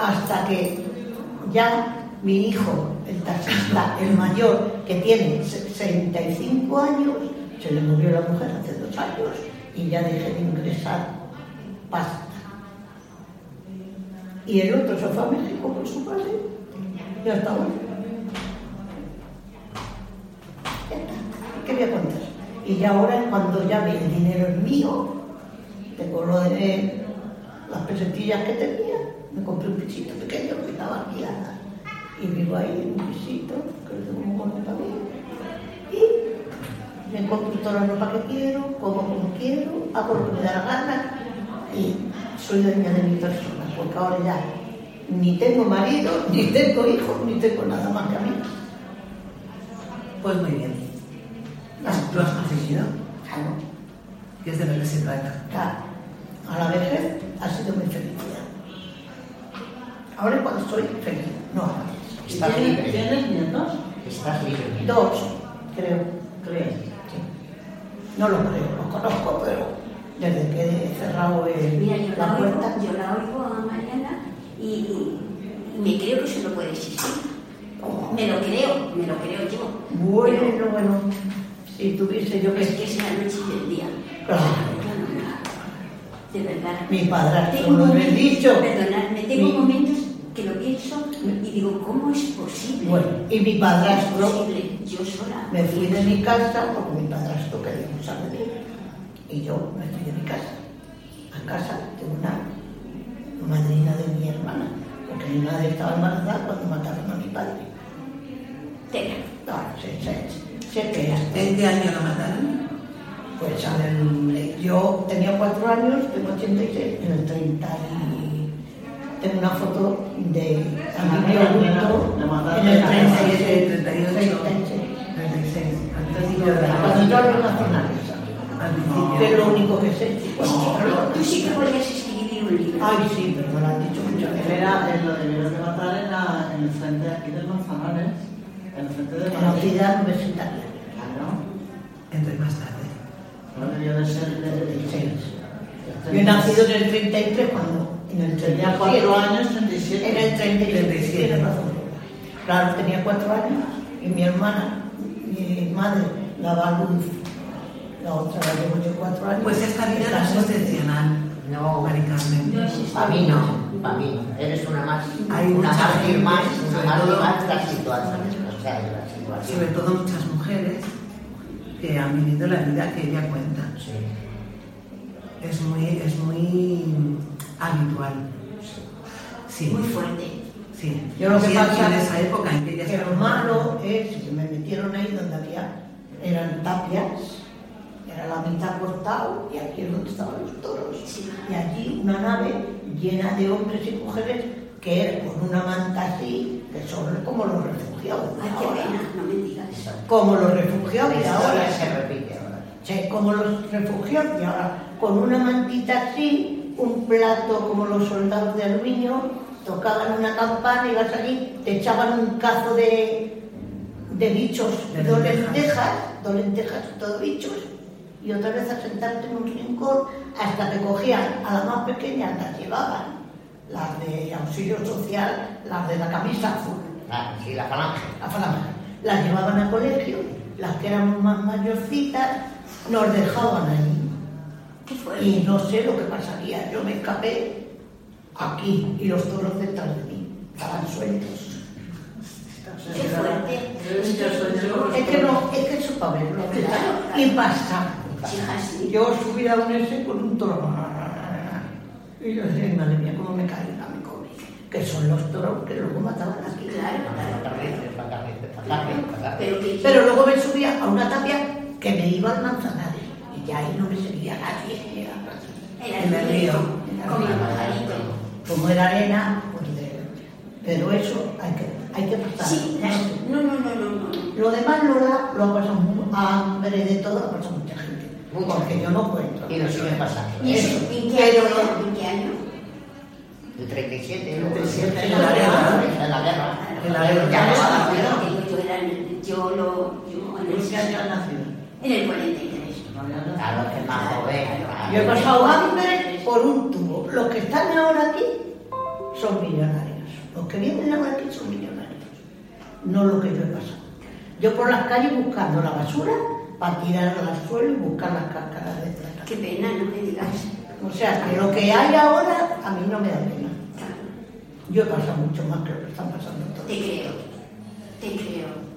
hasta que ya mi hijo, el taxista, el mayor, que tiene 65 años, se le murió la mujer hace 2 años y ya dejé de ingresar pasta. Y el otro se fue a México con su padre y hasta ahora. ¿Qué voy a contar? Y ya ahora, cuando ya el dinero es mío, tengo lo de las pesetillas que tenía, me compré un pisito pequeño que estaba alquilada y vivo ahí en un pisito que lo tengo muy bonito también y me compro toda la ropa que quiero, como quiero, hago lo que me da la gana y soy dueña de mi persona, porque ahora ya ni tengo marido, ni tengo hijos, ni tengo nada más que a mí. Pues muy bien. ¿Lo has conseguido? Claro. ¿Qué es de lo que se trata? Claro. A la vejez ha sido mi felicidad. Ahora es cuando soy feliz, no antes. ¿Estás libre? ¿Tienes nietos? ¿Estás libre? 2, creo. ¿Crees? Sí. No lo creo, lo conozco, pero desde que he cerrado Mira, yo la puerta. yo la oigo a Mariana y me creo que eso no puede existir. Me lo creo yo. Bueno, Pero bueno, si tuviese yo es que es la noche y el día. Claro. De verdad. Mi padrastro, Tengo lo he momentos, dicho. Perdonadme, tengo momentos que lo pienso y digo, ¿cómo es posible? Bueno, y mi padrastro, ¿Cómo es posible? Yo sola. me fui de mi casa porque mi padrastro quería usar de mí. Y yo me fui de mi casa. A casa de una madrina de mi hermana, porque mi madre estaba embarazada cuando mataron a mi padre. Tela. Claro, sé que ¿En qué año lo mataron? pues yo tenía 4 años, tengo 86, en el 30 y tengo una foto de Emilio Augusto en el 36, 36. cuando yo hablo nacionales, que es lo único que sé. Tú sí que podrías escribir un libro. Ay, sí, pero me lo han dicho muchas veces. Lo debieron de matar en el frente de aquí de Manzanares, en el frente de En la Madrid. ciudad universitaria. Claro, Entré más tarde. no debió de ser del 36. Yo he nacido en el 33 cuando en el 37. Tenía 4 años, 37. En el 37, tienes razón. Claro, tenía 4 años y mi hermana, mi madre, daba luz. La otra la llevo yo 4 años. Pues esta vida no es excepcional. No, Mari Carmen. No es para mí no, para mí no. Eres una más, Hay una mucha más gente, y más, sobre una más y todo- más las situaciones, o sea, las Sobre situaciones. todo muchas mujeres que han vivido la vida que ella cuenta. Sí. Es muy habitual. Sí. Muy fuerte. Sí. Yo lo que Sí, pasa en esa época en que ella que lo estaba malo es que me metieron ahí donde eran tapias, era la mitad cortado y aquí es donde estaban los toros. Sí. Y allí una nave llena de hombres y mujeres que eran con una manta así, que son como los refugiados de Ay, qué ahora. pena, no me digas eso. Como los refugiados de La ahora. historia se repite ahora. Sí, como los refugiados de ahora, con una mantita así, un plato como los soldados de aluminio, tocaban una campana, ibas allí, te echaban un cazo de bichos, De dos lentejas. lentejas, todo bichos, y otra vez a sentarte en un rincón hasta que cogían a las más pequeñas, las llevaban, las de auxilio social, las de la camisa azul, Ah, sí, la falange. la falange, las llevaban al colegio, las que eran más mayorcitas, nos dejaban ahí. Qué fuerte. Y no sé lo que pasaría. Yo me escapé aquí y los toros detrás de mí. Estaban sueltos. Qué fuerte. Es que eso para verlo. Y pasa. Hija, sí. Yo subí a un ese con un toro. Y yo decía, madre mía, cómo me caí la me comí. Que son los toros que luego mataban aquí. Claro. Pero Pero luego me subía a una tapia que me iba al Manzanares. Y ya ahí no me seguía nadie. Era En el río. Como el pajarito. Como era arena, pues pero eso hay que pasar. Sí, no. Lo demás lo ha pasado hambre de todo, lo ha pasado mucha gente. Porque yo no cuento. Y lo sigue pasando. ¿Y eso Eso. en qué Pero año? ¿En qué año? El 37, 37, en en la guerra. En la guerra. En la guerra. Ya no Yo estaba ¿Qué año has nacido? en el 43. Claro, que más joven. yo he pasado hambre por un tubo. Los que están ahora aquí son millonarios. Los que vienen ahora aquí son millonarios. No lo que yo he pasado. Yo por las calles buscando la basura para tirarla al suelo y buscar las cáscaras de plata. Qué pena, no me digas. O sea, que lo que hay ahora a mí no me da pena. Claro, Yo he pasado mucho más que lo que están pasando todos. te creo, te creo.